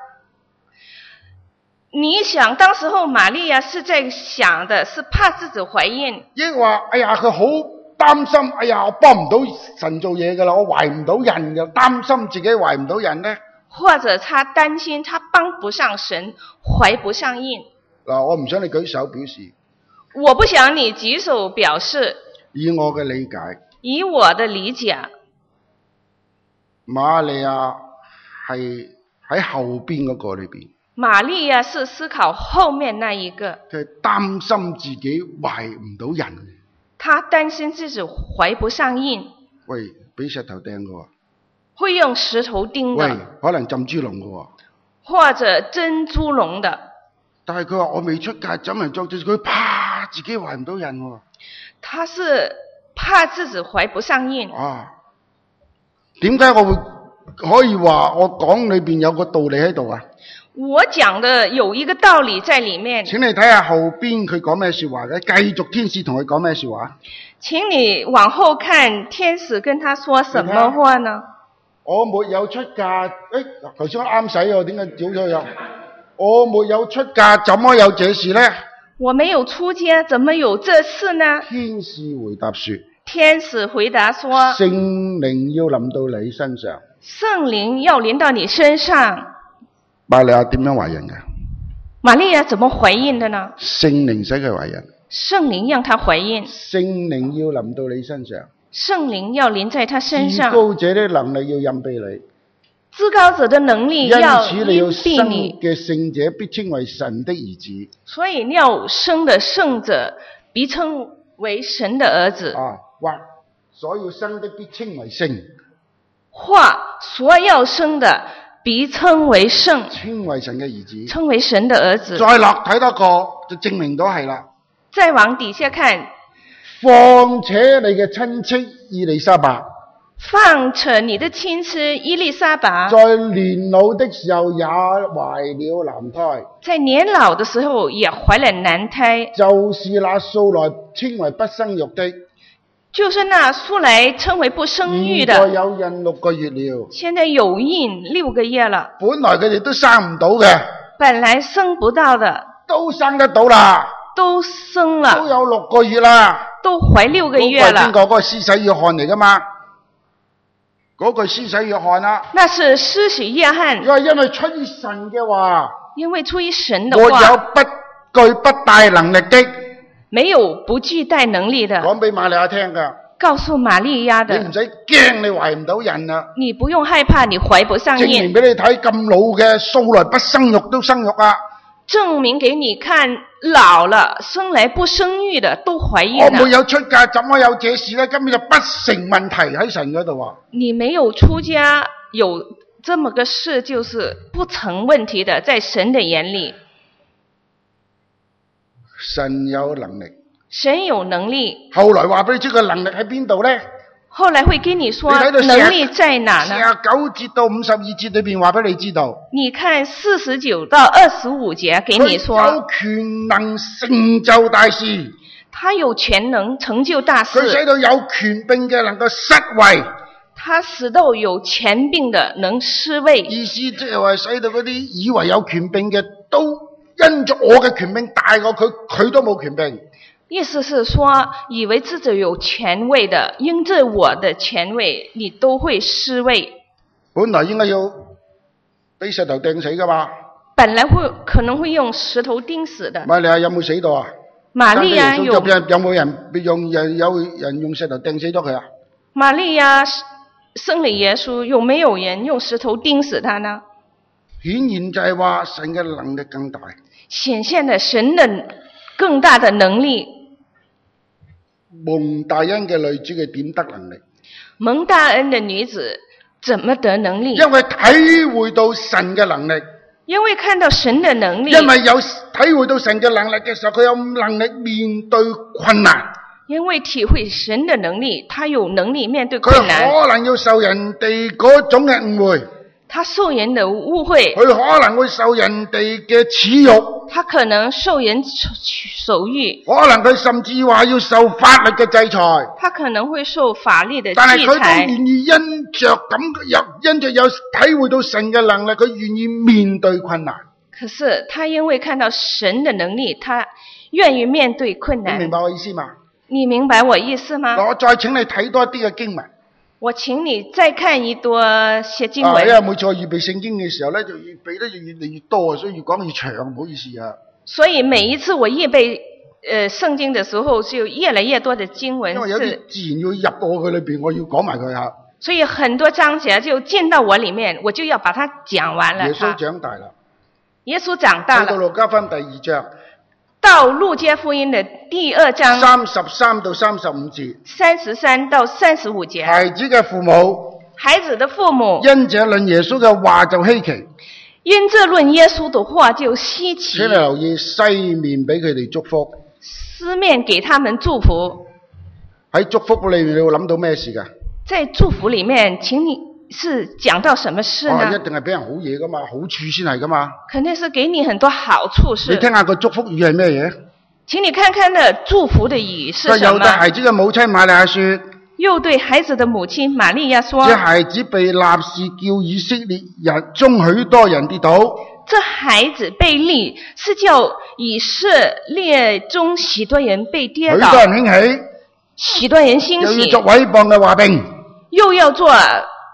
你想當時候瑪利亞是在想的是怕自己懷孕， 抑或哎呀佢好擔心，哎呀我幫唔到神做嘢噶啦，我懷唔到孕，又擔心自己懷唔到孕呢？ 或者他擔心他幫不上神，懷不上孕。 嗱，我唔想你舉手表示。 我不想你舉手表示。 以我嘅理解， 以我的理解， 瑪利亞係喺後邊嗰個裏邊。 瑪利亞是思考後面那一個。 佢擔心自己懷唔到孕。 他擔心自己懷不上孕。 喂，俾石頭掟嘅。 會用石頭釘的。 喂，可能浸豬籠嘅。 或者蒸豬籠的。 但係佢話我未出嫁，怎能作主？佢怕自己懷唔到孕。 他是怕自己懷不上孕。 啊，點解我會可以話我講裏邊有個道理喺度啊？ 我講的有一個道理在裏面。請你睇下後邊佢講咩說話嘅，繼續天使同佢講咩說話？ 請你往後看，天使跟他說什麼話呢？ 我沒有出嫁，誒，頭先我啱使喎，點解少咗有？我沒有出嫁，怎麼有這事呢？ 我沒有出家，怎麼有這事呢？ 天使回答說： 天使回答說： 聖靈要臨到你身上。 聖靈要臨到你身上。 瑪利亞點樣懷孕嘅？ 玛利亞怎麼懷孕的呢？ 聖靈使佢懷孕， 聖靈讓她懷孕， 聖靈要臨到你身上， 聖靈要臨在她身至上， 高者的能力要蔭庇你， 至高者的能力因要此你要蔭庇生你， 嘅聖者必稱為神的兒子。 所以你要生的聖者必稱為神的兒子。 啊，或所要生的必稱為聖， 或所要生的必稱為聖， 稱為神嘅兒子。 稱為神的兒子。 再落睇多個就證明到係啦。 再往底下看， 況且你嘅親戚以利沙伯， 況且你的親戚伊麗莎白在年老的時候也懷了男胎， 在年老的時候也懷了男胎， 就是那素來稱為不生育的， 就是那素來稱為不生育現在的， 有孕六個月了。 現在有孕六個月了， 本來佢哋都生唔到嘅， 本來生不到的都生得到啦， 都生都了， 有六個月啦。 都懷六個月嗰個係邊了。 個？嗰個施洗約翰嚟噶嘛？嗰個施洗約翰啊， 那是施洗約翰， 因為因為出於神嘅話， 因為出於神的沒有話， 不具不帶能力的， 沒有不具帶能力的， 講俾瑪利亞聽噶。 告訴瑪利亞的， 你唔使驚，你懷唔到孕啦。 你不用害怕你懷不上證明孕， 俾你睇，咁老嘅素來不生育都生育啊！ 證明給你看，老了生來不生育的都懷孕我沒了。 有出嫁，怎麼有這事呢？根本就不成問題喺神嗰度啊！ 你沒有出家，有這麼個事就是不成問題的，在神的眼裏， 神有能力。 神有能力。 後來話俾你知個能力喺邊度呢？ 後來會跟你說你睇到能力在哪呢？ 四十九節到五十二節裏邊話俾你知道， 你看四十九到二十五節給你說， 佢有權能成就大事， 他有權能成就大佢使事， 到有權柄嘅能夠失位， 他使到有權柄的能失位。 意思即係話使到嗰啲以為有權柄嘅都因着我嘅權柄大過佢，佢都冇權柄。 意思是說，以為自己有權位的，因着我的權位，你都會失位。 本來應該要俾石頭掟死噶嘛， 本來會可能會用石頭釘死的。 瑪利亞有冇死到啊？ 瑪利亞有有有冇人用人有人用石頭掟死咗佢啊？ 瑪利亞生了耶穌，有沒有人用石頭釘死他呢？ 顯然就係話神嘅能力更大， 顯現了神的更大的能力。 蒙大恩嘅女子佢點得能力？ 蒙大恩的女子怎麼得能力？ 因為體會到神嘅能力， 因為看到神的能力， 因為有體會到神嘅能力嘅時候，佢有能力面對困難。 因為體會神的能力，他有能力面對佢困難。 可能要受人哋嗰種嘅誤會， 他受人的誤會， 佢可能會受人哋嘅恥辱。 他可能受人手辱， 可能佢甚至話要受法律嘅制裁， 他可能會受法律的制但係佢都裁。 願意因着咁有因着有體會到神嘅能力，佢願意面對困難。 可是他因為看到神的能力，他願意面對困難。 你明白我意思嘛？ 你明白我意思嗎？ 我再請你睇多啲嘅經文。 我請你再看一多些經啊， 文。 因為每次我預備聖經嘅時候咧，就預備得越嚟越多，所以越講越長，唔好意思啊。 所以每一次我預備呃聖經的時候，就越來越多的經文因為有啲是， 自然要入到我嘅裏邊，我要講埋佢吓。 所以很多章節就進到我裏面，我就要把它講完了。 耶穌長大啦， 耶穌長大去到了， 路加福音第二章到路加福音的第二章三十三到三十五節， 三十三到三十五節， 孩子嘅父母孩子的父母因這論耶穌嘅話就稀奇。 因這論耶穌的話就稀奇請你，留意西面俾佢哋祝福， 四面給他們祝福。 喺祝福裏面你會諗到咩事噶？ 在祝福裏面，請你是講到什麼事哦， 呢？ 一定係俾人好嘢噶嘛，好處先係噶嘛。 肯定是給你很多好處你是。 聽下個祝福語係咩嘢？ 請你看看那祝福的語是什又對孩麼？ 子嘅母親瑪利亞說： 又對孩子的母親瑪利亞說： 這孩子被立是叫以色列人中許多人跌倒， 這孩子被立是叫以色列中許多人被跌倒， 許多人興起， 許多人興起， 又要作毀謗嘅話柄。 又要做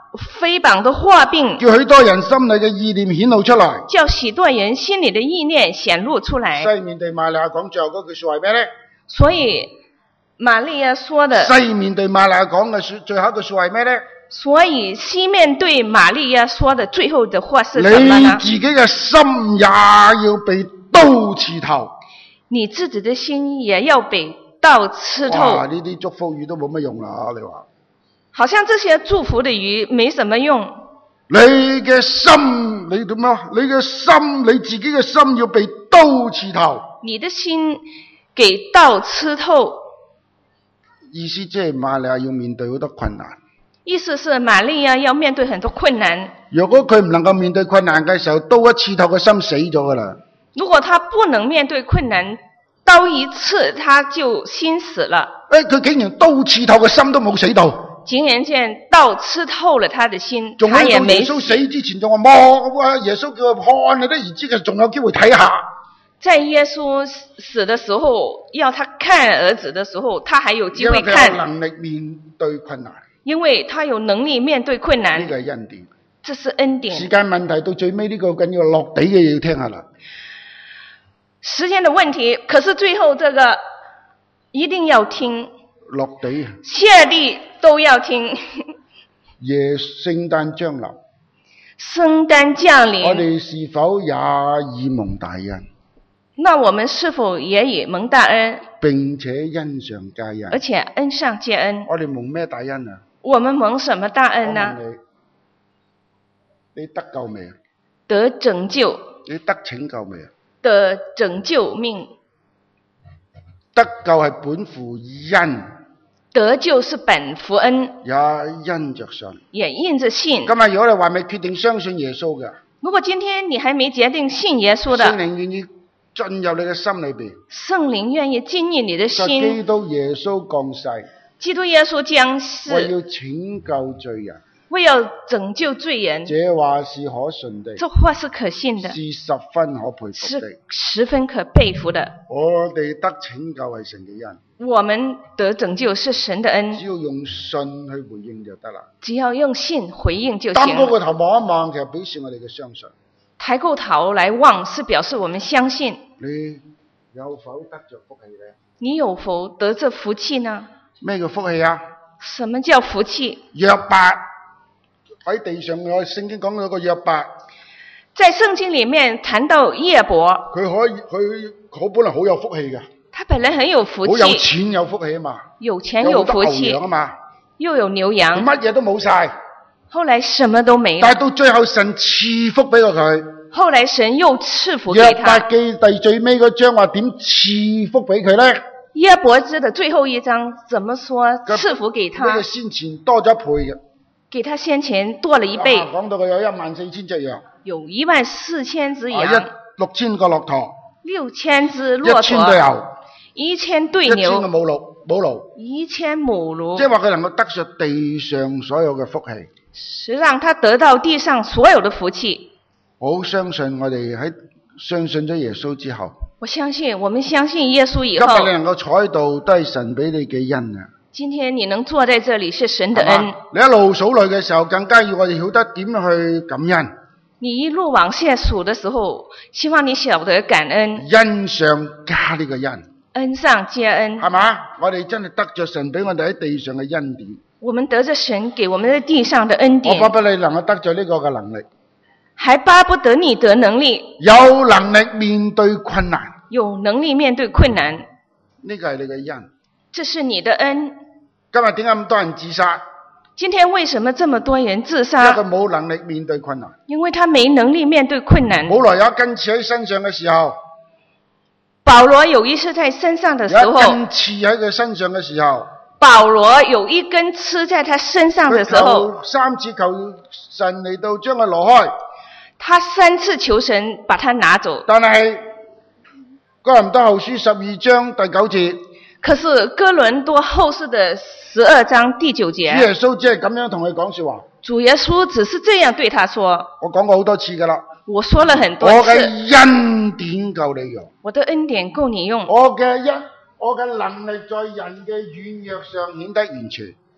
飛膀的禍病， 叫許多人心裏嘅意念顯露出來。 叫許多人心裏的意念顯露出來。 西面對瑪利亞講最後嗰句說話係咩呢？ 所以瑪利亞說的， 西面對瑪利亞講嘅說最後一句說話係咩呢？ 所以西面對瑪利亞說的最後的話是什麼呢？ 你自己嘅心也要被刀刺透。 你自己的心也要被刀刺透。 哇！呢啲祝福語都冇乜用啦，你話？ 好像這些祝福的語沒什麼用。 你嘅心，你點啊？你嘅心，你自己嘅心要被刀刺透。 你的心給刀刺透。 意思即係瑪利亞要面對好多困難。 意思是瑪利亞要面對很多困難。 如果佢唔能夠面對困難嘅時候，刀一刺透個心死咗噶啦。 如果他不能面對困難，刀一刺他就心死了。 誒，佢竟然刀刺透個心都冇死到。 竟然見刀刺透了他的心， 仲他也沒耶穌死之前仲話摸，耶穌叫佢看你啲兒子嘅，仲有機會睇下。 在耶穌死的時候，要他看兒子的時候，他還有機會看。 因為佢有能力面對困難。 因為他有能力面對困難。 呢個係恩典。 這是恩典。 時間問題到最尾呢個緊要落地嘅嘢要聽下啦。 時間的問題，可是最後這個一定要聽。 落地。 下地都要聽。 耶聖誕降臨。 聖誕降臨。 我哋是否也以蒙大恩？ 那我們是否也以蒙大恩？ 並且恩上加恩。 而且恩上加恩。 我哋蒙咩大恩啊？ 我們蒙什麼大恩呢？ 我問你，你得救未啊？ 得拯救。 你得拯救未啊？ 得拯救命。 得救係本乎恩。 得救是本乎恩。 也因着信。 也因着信。 今日如果你還未決定相信耶穌嘅， 如果今天你還沒決定信耶穌的， 聖靈願意進入你嘅心裏邊。 聖靈願意進入你的心。 基督耶穌降世。 基督耶穌降世。 為要拯救罪人。 為要拯救罪人。 這話是可信的。 這話是可信的。 是十分可佩服的。 是十分可佩服的。 我哋得拯救係神嘅恩。 我們得拯救是神的恩。 只要用信去回應就得啦。 只要用信回應就行。 擔高個頭望一望，其實表示我哋嘅相信。 抬過頭來望，是表示我們相信。 你有否得着福氣呢？ 你有否得着福氣呢？ 咩叫福氣啊？ 什麼叫福氣？ 約伯喺地上，我聖經講到個約伯， 在聖經裏面談到約伯， 佢可以佢佢本來好有福氣嘅， 他本來很有福氣， 好有錢有福氣啊嘛， 有錢有福氣啊嘛， 又有牛羊， 乜嘢都冇晒， 後來什麼都沒有， 但係到最後神賜福俾過佢， 後來神又賜福給約他。 伯記第最尾嗰章話點賜福俾佢咧？ 約伯記的最後一章怎麼說賜福給他？ 呢個先前多咗一倍嘅。 給他先前多了一倍。 講到佢有一萬四千隻羊， 有一萬四千隻羊， 一六千個駱駝， 六千隻駱駝， 一千對牛， 一千對牛， 一千個母驢，母驢， 一千母驢。 即係話佢能夠得着地上所有嘅福氣， 是讓他得到地上所有的福氣。 我好相信我哋喺相信咗耶穌之後， 我相信我們相信耶穌以後， 今日你能夠坐喺度都係神俾你嘅恩啊！ 今天你能坐在這裡是神的恩。 你一路數落嘅時候，更加要我哋曉得點樣去感恩。 你一路往下數的時候，希望你曉得感恩。 恩上加呢個恩， 恩上加恩， 係嘛？我哋真係得着神俾我哋喺地上嘅恩典。 我們得着神給我們在地上的恩典。 我巴不得你能夠得着呢個嘅能力， 還巴不得你得能力， 有能力面對困難， 有能力面對困難。 呢個係你嘅恩。 這是你的恩。 今日點解咁多人自殺？ 今天為什麼這麼多人自因為殺？ 佢冇能力面對困難。 因為他沒能力面對困難。 保羅有一根刺喺身上嘅時候， 保羅有一次在身上的時有一候， 根刺喺佢身上嘅時候， 保羅有一根刺在他身上的時候， 佢求三次求神嚟到將佢攞開， 他三次求神把他拿走。 但係哥林多後書十二章第九節， 可是哥倫多後書的十二章第九節， 主耶穌只係咁樣同佢講說話。 主耶穌只是這樣對他說。 我講過好多次噶啦， 我說了很多我次， 嘅恩典夠你用， 我的恩典夠你用。 我嘅恩，我嘅能力在人嘅軟弱上顯得完全。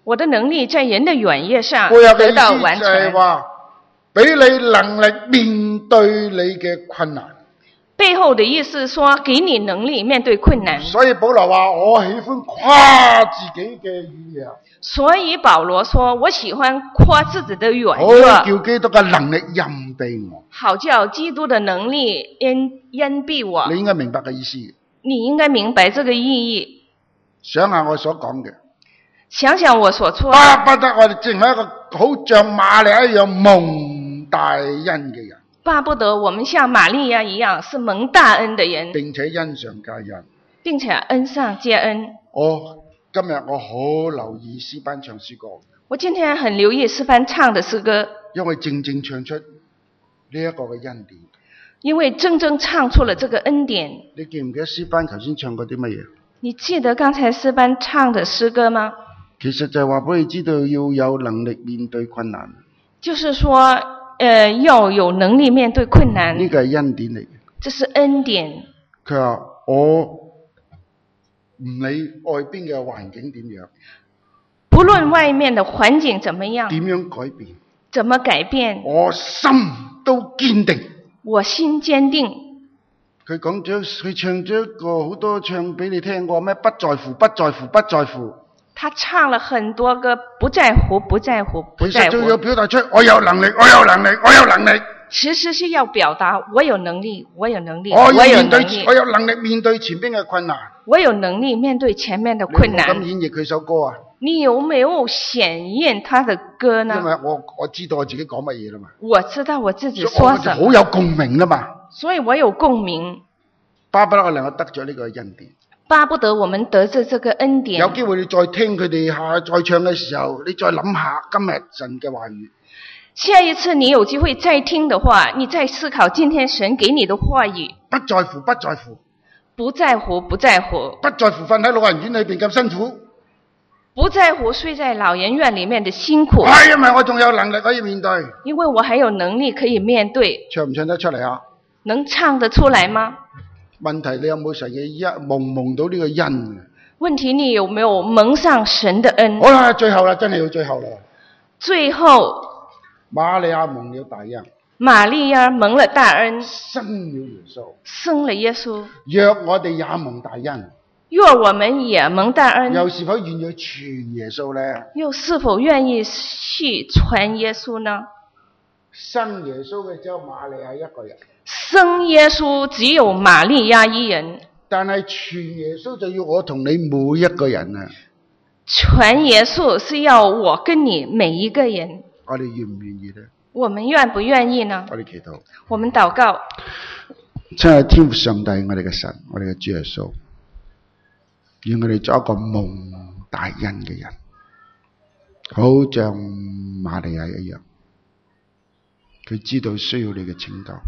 我的能力在人的軟弱上背後嘅得到完意思就係全。 話，俾你能力面對你嘅困難。 背後的意思說，給你能力面對困難。 所以保羅話：我喜歡誇自己嘅軟弱。 所以保羅說，我喜歡誇自己的軟好弱， 叫基督嘅能力蔭庇我。 好叫基督的能力恩恩庇我。 你應該明白嘅意思。 你應該明白這個意義。 想下我所講嘅， 想想我所說的， 巴不得我哋成為一個好像瑪利亞一樣蒙大恩嘅人， 巴不得我們像瑪利亞一樣是蒙大恩的人， 並且恩上加恩。 並且恩上加恩。 我今日我好留意詩班唱詩歌， 我今天很留意詩班唱的詩歌， 因為正正唱出呢一個嘅恩典。 因為真正唱出了這個恩典。 你記唔記得詩班頭先唱過啲乜嘢？ 你記得剛才詩班唱的詩歌嗎？ 其實就係話俾你知道要有能力面對困難。 就是說，呃，要有能力面對困難。 呢個係恩典嚟嘅。 這是恩典。 佢話我唔理外邊嘅環境點樣， 不論外面的環境怎麼樣， 點樣改變， 怎麼改變， 我心都堅定。 我心堅定。 佢講咗，佢唱咗一個好多唱俾你聽過咩？不在乎，不在乎，不在乎。 他唱了很多個不在乎，不在乎，不在乎。 其實就要表達出我有能力，我有能力，我有能力。 其實是要表達我有能力，我有能力， 我要我有面對能力， 我有能力面對前邊嘅困難。 我有能力面對前面的困難。 你有冇咁演繹佢首歌啊？ 你有沒有顯驗他的歌呢？ 因為我我知道我自己講乜嘢啦嘛。 我知道我自己所以我就說什麼， 好有共鳴啦嘛。 所以我有共鳴。 巴不得我能夠得咗呢個恩典。 巴不得我們得着這個恩典。 有機會你再聽佢哋下再唱嘅時候，你再諗下今日神嘅話語。 下一次你有機會再聽的話，你再思考今天神給你的話語。 不在乎，不在乎， 不在乎，不在乎， 不在乎瞓喺老人院裏邊咁辛苦。 不在乎睡在老人院裏面的辛苦。 係因為我仲有能力可以面對。 因為我還有能力可以面對。 唱唔唱得出嚟啊？ 能唱得出來嗎？ 問題你有冇神嘅恩蒙蒙到呢個恩？ 問題你有沒有蒙上神的恩？ 好啦，最後啦，真係要最後啦。 最後， 瑪利亞蒙了大恩， 瑪利亞蒙了大恩， 生了耶穌， 生了耶穌。 若我哋也蒙大恩， 若我們也蒙大恩， 又是否願意傳耶穌呢？ 又是否願意去傳耶穌呢？ 生耶穌嘅只有瑪利亞一個人。 生耶穌只有瑪利亞一人， 但係傳耶穌就要我同你每一個人啊！ 傳耶穌是要我跟你每一個人。 我哋願唔願意呢？ 我們願不願意呢？ 我哋祈禱， 我們禱告。 親愛天父上帝，我哋嘅神，我哋嘅主耶穌，願我哋做一個蒙大恩嘅人，好像瑪利亞一樣，佢知道需要你嘅拯救。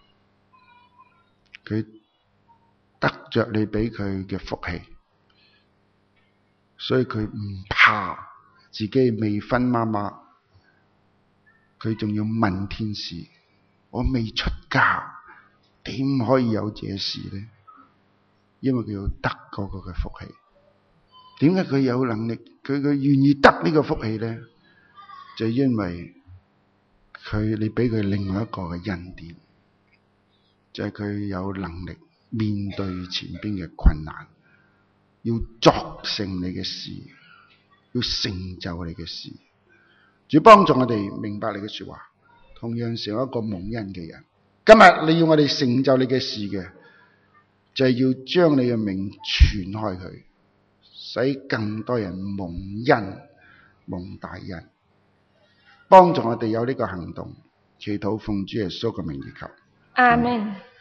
佢得着你俾佢嘅福氣，所以佢唔怕自己未婚媽媽，佢仲要問天使：我未出嫁，點可以有這事呢？因為佢要得嗰個嘅福氣。點解佢有能力？佢佢願意得呢個福氣呢？就係因為佢你俾佢另外一個嘅恩典。就係佢有能力面對前邊嘅困難，要作成你嘅事，要成就你嘅事。主幫助我哋明白你嘅說話，同樣成為一個蒙恩嘅人。今日你要我哋成就你嘅事嘅，就係要將你嘅名傳開去，使更多人蒙恩、蒙大恩。幫助我哋有呢個行動，祈禱奉主耶穌嘅名而求。 阿們。